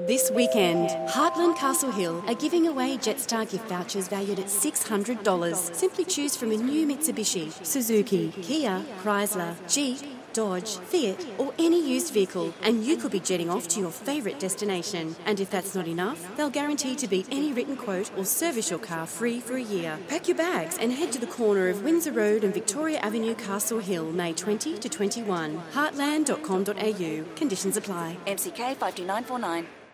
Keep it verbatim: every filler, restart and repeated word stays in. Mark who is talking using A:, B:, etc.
A: This weekend, Heartland Castle Hill are giving away Jetstar gift vouchers valued at six hundred dollars. Simply choose from a new Mitsubishi, Suzuki, Kia, Chrysler, Jeep, Dodge, Fiat or any used vehicle and you could be jetting off to your favourite destination. And if that's not enough, they'll guarantee to beat any written quote or service your car free for a year. Pack your bags and head to the corner of Windsor Road and Victoria Avenue, Castle Hill, May twentieth to twenty-first. heartland dot com dot a u. Conditions apply.
B: M C K five two nine four nine.